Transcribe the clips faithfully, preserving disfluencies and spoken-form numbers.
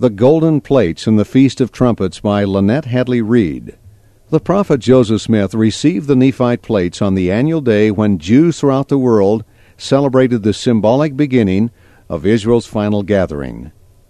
The Golden Plates in the Feast of Trumpets by Lynette Hadley Reed. The prophet Joseph Smith received the Nephite plates on the annual day when Jews throughout the world celebrated the symbolic beginning of Israel's final gathering.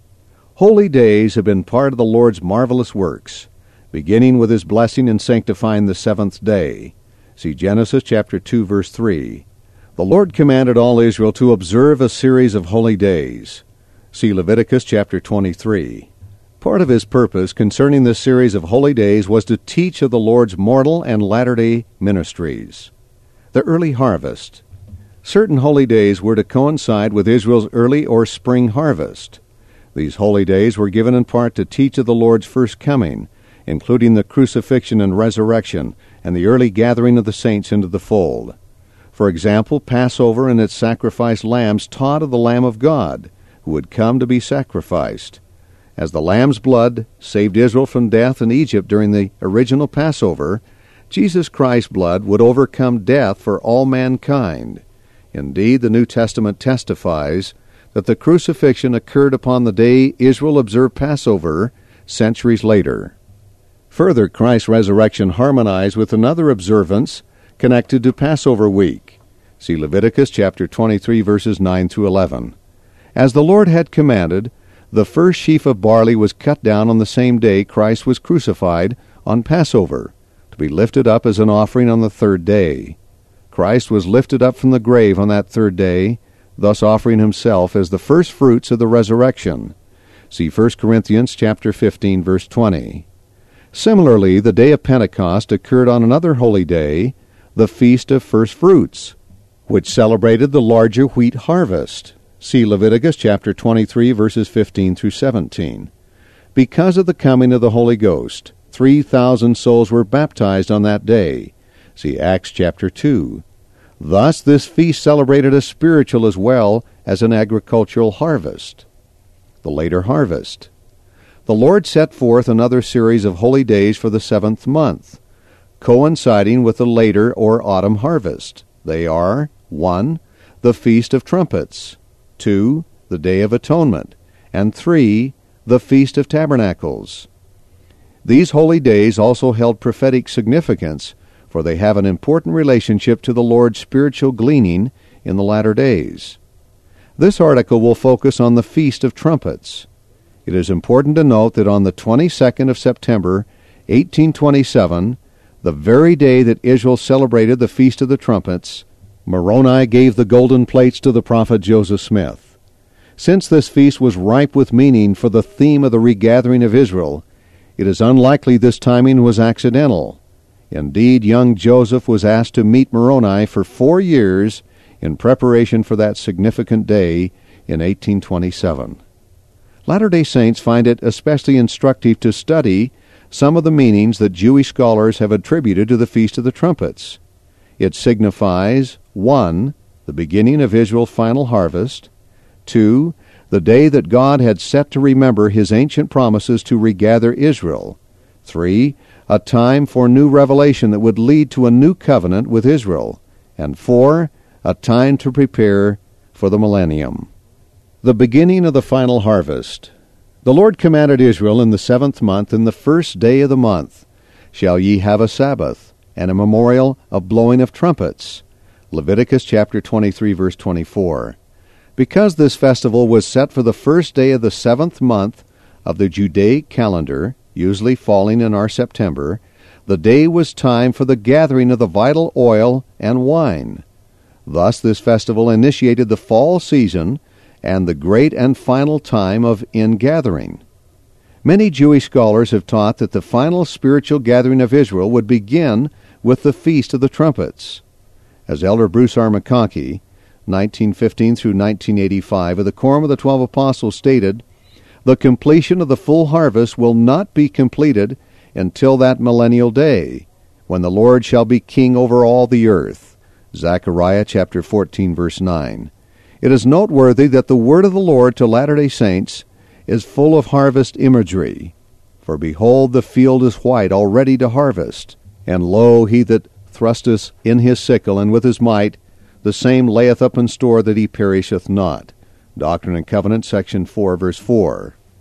Holy days have been part of the Lord's marvelous works, beginning with his blessing and sanctifying the seventh day. See Genesis chapter two, verse three. The Lord commanded all Israel to observe a series of holy days. See Leviticus chapter twenty-three. Part of his purpose concerning this series of holy days was to teach of the Lord's mortal and latter-day ministries. The early harvest. Certain holy days were to coincide with Israel's early or spring harvest. These holy days were given in part to teach of the Lord's first coming, including the crucifixion and resurrection and the early gathering of the saints into the fold. For example, Passover and its sacrificed lambs taught of the Lamb of God, who would come to be sacrificed. As the lamb's blood saved Israel from death in Egypt during the original Passover, Jesus Christ's blood would overcome death for all mankind. Indeed, the New Testament testifies that the crucifixion occurred upon the day Israel observed Passover centuries later. Further, Christ's resurrection harmonized with another observance connected to Passover week. See Leviticus chapter twenty-three, verses nine through eleven. As the Lord had commanded, the first sheaf of barley was cut down on the same day Christ was crucified on Passover, to be lifted up as an offering on the third day. Christ was lifted up from the grave on that third day, thus offering himself as the first fruits of the resurrection. See First Corinthians chapter fifteen, verse twenty. Similarly, the day of Pentecost occurred on another holy day, the Feast of First Fruits, which celebrated the larger wheat harvest. See Leviticus chapter twenty-three, verses fifteen through seventeen. Because of the coming of the Holy Ghost, three thousand souls were baptized on that day. See Acts chapter two. Thus, this feast celebrated a spiritual as well as an agricultural harvest. The later harvest. The Lord set forth another series of holy days for the seventh month, coinciding with the later or autumn harvest. They are, one. The Feast of Trumpets, two. The Day of Atonement, and three. The Feast of Tabernacles. These holy days also held prophetic significance, for they have an important relationship to the Lord's spiritual gleaning in the latter days. This article will focus on the Feast of Trumpets. It is important to note that on the twenty-second of September, eighteen twenty-seven, the very day that Israel celebrated the Feast of the Trumpets, Moroni gave the golden plates to the prophet Joseph Smith. Since this feast was ripe with meaning for the theme of the regathering of Israel, it is unlikely this timing was accidental. Indeed, young Joseph was asked to meet Moroni for four years in preparation for that significant day in eighteen twenty-seven. Latter-day Saints find it especially instructive to study some of the meanings that Jewish scholars have attributed to the Feast of the Trumpets. It signifies, one. The beginning of Israel's final harvest, two. The day that God had set to remember his ancient promises to regather Israel, three. A time for new revelation that would lead to a new covenant with Israel, and four. A time to prepare for the millennium. The beginning of the final harvest. The Lord commanded Israel in the seventh month, in the first day of the month, shall ye have a Sabbath, and a memorial of blowing of trumpets. Leviticus chapter twenty-three, verse twenty-four. Because this festival was set for the first day of the seventh month of the Judaic calendar, usually falling in our September, the day was time for the gathering of the vital oil and wine. Thus this festival initiated the fall season and the great and final time of ingathering. Many Jewish scholars have taught that the final spiritual gathering of Israel would begin with the Feast of the Trumpets. As Elder Bruce R. McConkie, nineteen fifteen through nineteen eighty-five, of the Quorum of the Twelve Apostles stated, the completion of the full harvest will not be completed until that millennial day, when the Lord shall be king over all the earth. Zechariah chapter fourteen, verse nine. It is noteworthy that the word of the Lord to Latter-day Saints is full of harvest imagery. For behold, the field is white, already to harvest. And lo, he that thrusteth in his sickle, and with his might, the same layeth up in store that he perisheth not. Doctrine and Covenants, section four, verse four.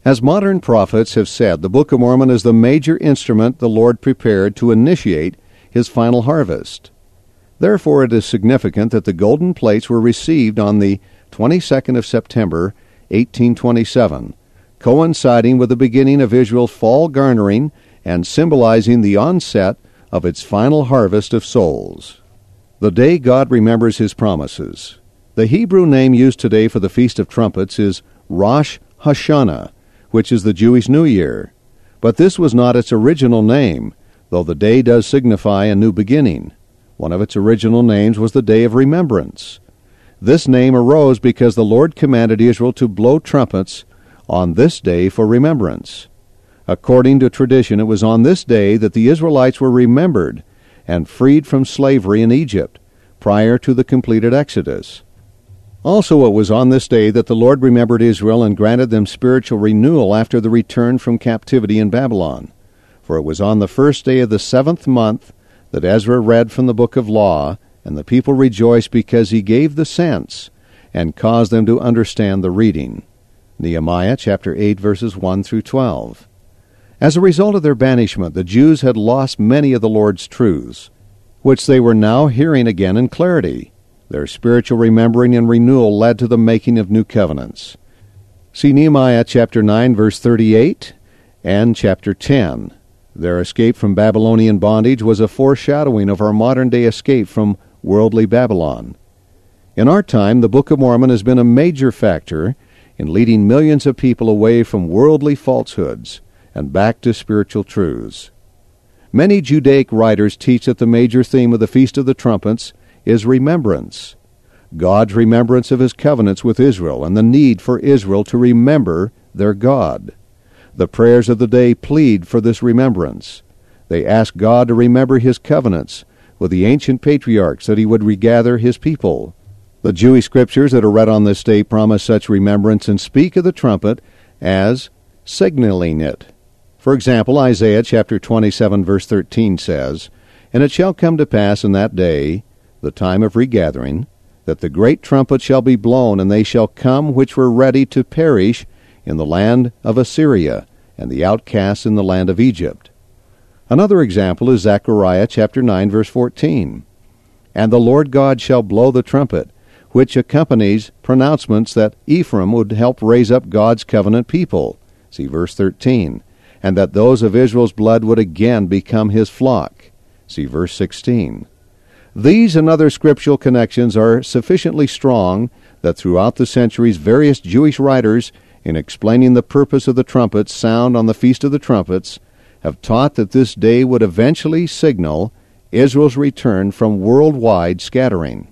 As modern prophets have said, the Book of Mormon is the major instrument the Lord prepared to initiate his final harvest. Therefore, it is significant that the golden plates were received on the twenty-second of September, eighteen twenty-seven, coinciding with the beginning of Israel's fall garnering and symbolizing the onset of its final harvest of souls. The day God remembers his promises. The Hebrew name used today for the Feast of Trumpets is Rosh Hashanah, which is the Jewish New Year. But this was not its original name, though the day does signify a new beginning. One of its original names was the Day of Remembrance. This name arose because the Lord commanded Israel to blow trumpets on this day for remembrance. According to tradition, it was on this day that the Israelites were remembered and freed from slavery in Egypt prior to the completed Exodus. Also, it was on this day that the Lord remembered Israel and granted them spiritual renewal after the return from captivity in Babylon. For it was on the first day of the seventh month that Ezra read from the book of law, and the people rejoiced because he gave the sense and caused them to understand the reading. Nehemiah chapter eight, verses one through twelve. As a result of their banishment, the Jews had lost many of the Lord's truths, which they were now hearing again in clarity. Their spiritual remembering and renewal led to the making of new covenants. See Nehemiah chapter nine, verse thirty-eight, and chapter ten. Their escape from Babylonian bondage was a foreshadowing of our modern-day escape from worldly Babylon. In our time, the Book of Mormon has been a major factor in leading millions of people away from worldly falsehoods and back to spiritual truths. Many Judaic writers teach that the major theme of the Feast of the Trumpets is remembrance, God's remembrance of his covenants with Israel and the need for Israel to remember their God. The prayers of the day plead for this remembrance. They ask God to remember his covenants with the ancient patriarchs, that he would regather his people. The Jewish scriptures that are read on this day promise such remembrance and speak of the trumpet as signaling it. For example, Isaiah chapter twenty-seven, verse thirteen says, "And it shall come to pass in that day, the time of regathering, that the great trumpet shall be blown, and they shall come which were ready to perish in the land of Assyria, and the outcasts in the land of Egypt." Another example is Zechariah chapter nine, verse fourteen. "And the Lord God shall blow the trumpet," which accompanies pronouncements that Ephraim would help raise up God's covenant people. See verse thirteen. "And that those of Israel's blood would again become his flock." See verse sixteen. These and other scriptural connections are sufficiently strong that throughout the centuries various Jewish writers, in explaining the purpose of the trumpets sound on the Feast of the Trumpets, have taught that this day would eventually signal Israel's return from worldwide scattering.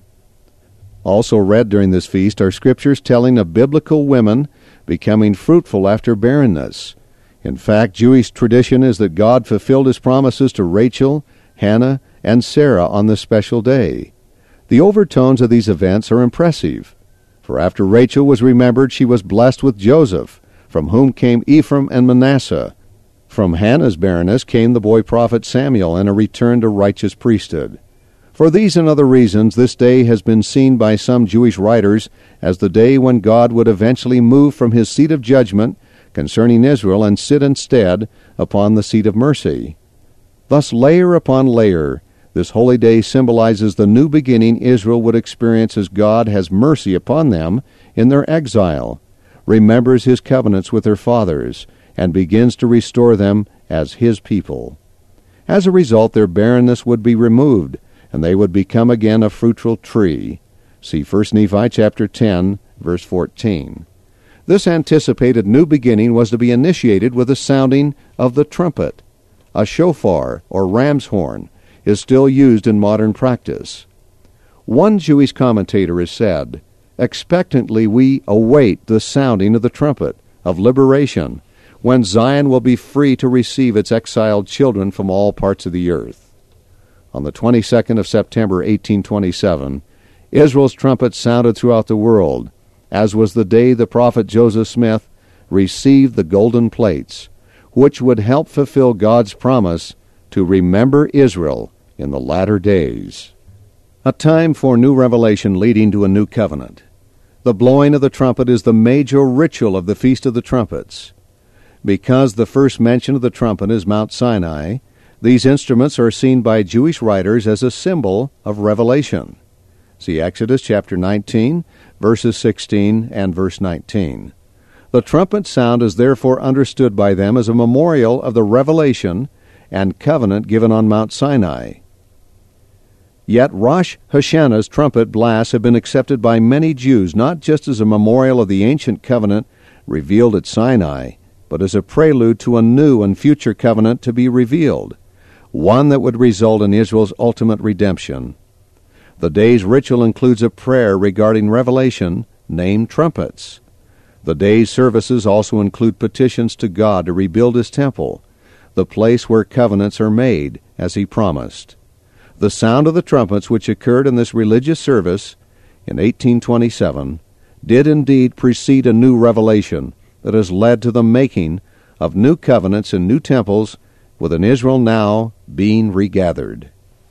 Also read during this feast are scriptures telling of biblical women becoming fruitful after barrenness. In fact, Jewish tradition is that God fulfilled his promises to Rachel, Hannah, and Sarah on this special day. The overtones of these events are impressive. For after Rachel was remembered, she was blessed with Joseph, from whom came Ephraim and Manasseh. From Hannah's barrenness came the boy prophet Samuel and a return to righteous priesthood. For these and other reasons, this day has been seen by some Jewish writers as the day when God would eventually move from his seat of judgment concerning Israel and sit instead upon the seat of mercy. Thus, layer upon layer, this holy day symbolizes the new beginning Israel would experience as God has mercy upon them in their exile, remembers his covenants with their fathers, and begins to restore them as his people. As a result, their barrenness would be removed, and they would become again a fruitful tree. See First Nephi chapter ten, verse fourteen. This anticipated new beginning was to be initiated with the sounding of the trumpet. A shofar, or ram's horn, is still used in modern practice. One Jewish commentator has said, "Expectantly we await the sounding of the trumpet of liberation, when Zion will be free to receive its exiled children from all parts of the earth." On the twenty-second of September, eighteen twenty-seven, Israel's trumpet sounded throughout the world, as was the day the prophet Joseph Smith received the golden plates, which would help fulfill God's promise to remember Israel in the latter days. A time for new revelation leading to a new covenant. The blowing of the trumpet is the major ritual of the Feast of the Trumpets. Because the first mention of the trumpet is Mount Sinai, these instruments are seen by Jewish writers as a symbol of revelation. See Exodus chapter nineteen, verses sixteen and verse nineteen. The trumpet sound is therefore understood by them as a memorial of the revelation and covenant given on Mount Sinai. Yet Rosh Hashanah's trumpet blasts have been accepted by many Jews not just as a memorial of the ancient covenant revealed at Sinai, but as a prelude to a new and future covenant to be revealed, one that would result in Israel's ultimate redemption. The day's ritual includes a prayer regarding revelation, named trumpets. The day's services also include petitions to God to rebuild His temple, the place where covenants are made, as He promised. The sound of the trumpets which occurred in this religious service in eighteen twenty-seven did indeed precede a new revelation that has led to the making of new covenants and new temples, with an Israel now being regathered.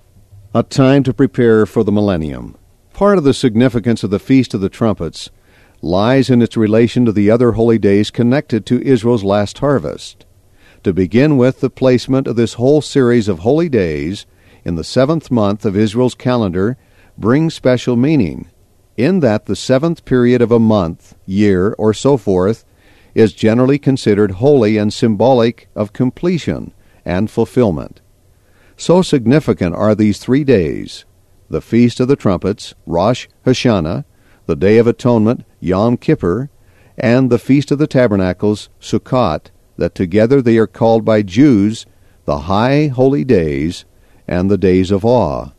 A time to prepare for the millennium. Part of the significance of the Feast of the Trumpets lies in its relation to the other holy days connected to Israel's last harvest. To begin with, the placement of this whole series of holy days in the seventh month of Israel's calendar brings special meaning, in that the seventh period of a month, year, or so forth is generally considered holy and symbolic of completion and fulfillment. So significant are these three days, the Feast of the Trumpets, Rosh Hashanah, the Day of Atonement, Yom Kippur, and the Feast of the Tabernacles, Sukkot, that together they are called by Jews the High Holy Days and the Days of Awe.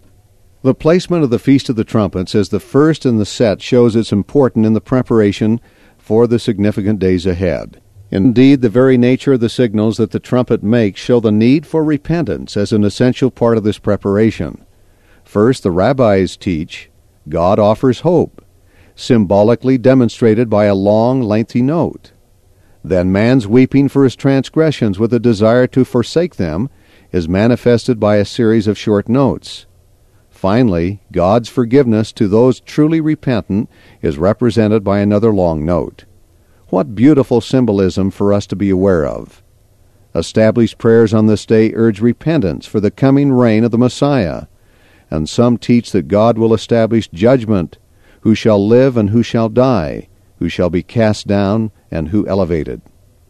The placement of the Feast of the Trumpets as the first in the set shows its importance in the preparation for the significant days ahead. Indeed, the very nature of the signals that the trumpet makes show the need for repentance as an essential part of this preparation. First, the rabbis teach God offers hope, symbolically demonstrated by a long, lengthy note. Then man's weeping for his transgressions with a desire to forsake them is manifested by a series of short notes. Finally, God's forgiveness to those truly repentant is represented by another long note. What beautiful symbolism for us to be aware of. Established prayers on this day urge repentance for the coming reign of the Messiah, and some teach that God will establish judgment, who shall live and who shall die, who shall be cast down and who elevated.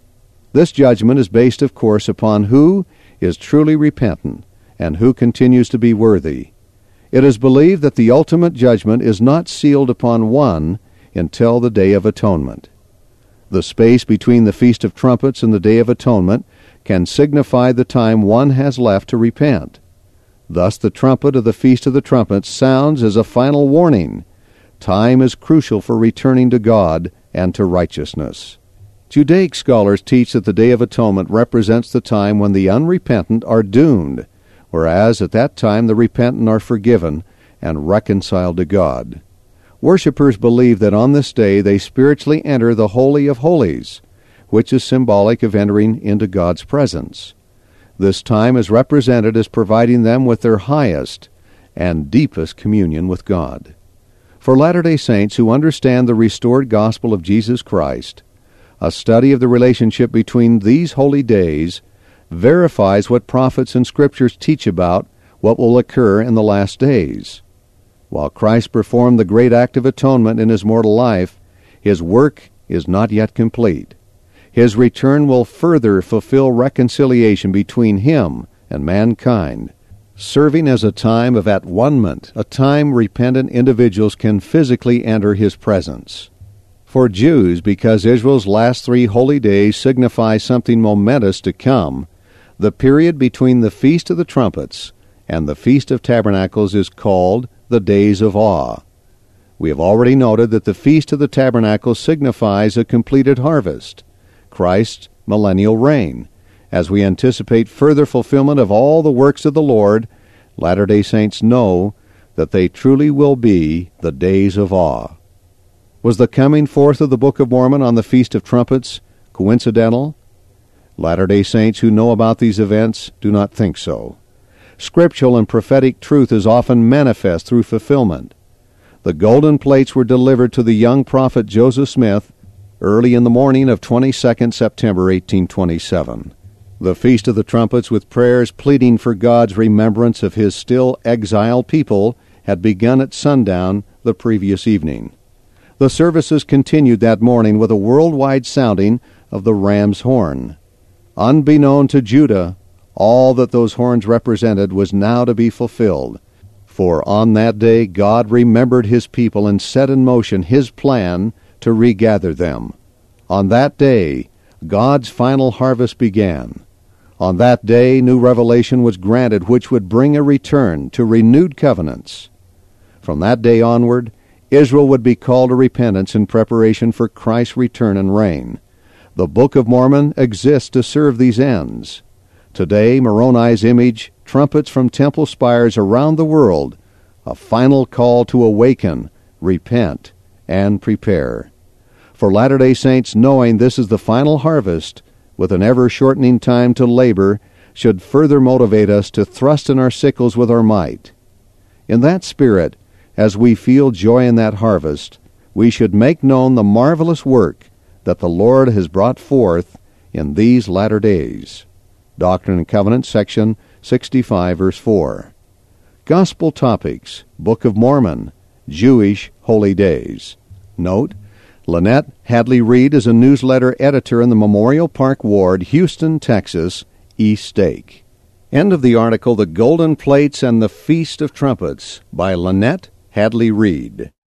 This judgment is based, of course, upon who is truly repentant and who continues to be worthy. It is believed that the ultimate judgment is not sealed upon one until the Day of Atonement. The space between the Feast of Trumpets and the Day of Atonement can signify the time one has left to repent. Thus the trumpet of the Feast of the Trumpets sounds as a final warning. Time is crucial for returning to God and to righteousness. Judaic scholars teach that the Day of Atonement represents the time when the unrepentant are doomed, whereas at that time the repentant are forgiven and reconciled to God. Worshippers believe that on this day they spiritually enter the Holy of Holies, which is symbolic of entering into God's presence. This time is represented as providing them with their highest and deepest communion with God. For Latter-day Saints who understand the restored gospel of Jesus Christ, a study of the relationship between these holy days verifies what prophets and scriptures teach about what will occur in the last days. While Christ performed the great act of atonement in His mortal life, His work is not yet complete. His return will further fulfill reconciliation between Him and mankind, serving as a time of at-one-ment, a time repentant individuals can physically enter His presence. For Jews, because Israel's last three holy days signify something momentous to come, the period between the Feast of the Trumpets and the Feast of Tabernacles is called the Days of Awe. We have already noted that the Feast of the Tabernacles signifies a completed harvest, Christ's millennial reign. As we anticipate further fulfillment of all the works of the Lord, Latter-day Saints know that they truly will be the days of awe. Was the coming forth of the Book of Mormon on the Feast of Trumpets coincidental? Latter-day Saints who know about these events do not think so. Scriptural and prophetic truth is often manifest through fulfillment. The golden plates were delivered to the young prophet Joseph Smith early in the morning of twenty-second September eighteen twenty-seven. The Feast of the Trumpets, with prayers pleading for God's remembrance of his still exiled people, had begun at sundown the previous evening. The services continued that morning with a worldwide sounding of the ram's horn. Unbeknown to Judah, all that those horns represented was now to be fulfilled. For on that day God remembered his people and set in motion his plan to regather them. On that day, God's final harvest began. On that day, new revelation was granted which would bring a return to renewed covenants. From that day onward, Israel would be called to repentance in preparation for Christ's return and reign. The Book of Mormon exists to serve these ends. Today, Moroni's image trumpets from temple spires around the world, a final call to awaken, repent, and prepare. For Latter-day Saints, knowing this is the final harvest, with an ever-shortening time to labor, should further motivate us to thrust in our sickles with our might. In that spirit, as we feel joy in that harvest, we should make known the marvelous work that the Lord has brought forth in these latter days. Doctrine and Covenants, section sixty-five, verse four. Gospel topics, Book of Mormon, Jewish holy days. Note, Lynette Hadley Reed is a newsletter editor in the Memorial Park Ward, Houston, Texas, East Stake. End of the article, The Golden Plates and the Feast of Trumpets, by Lynette Hadley Reed.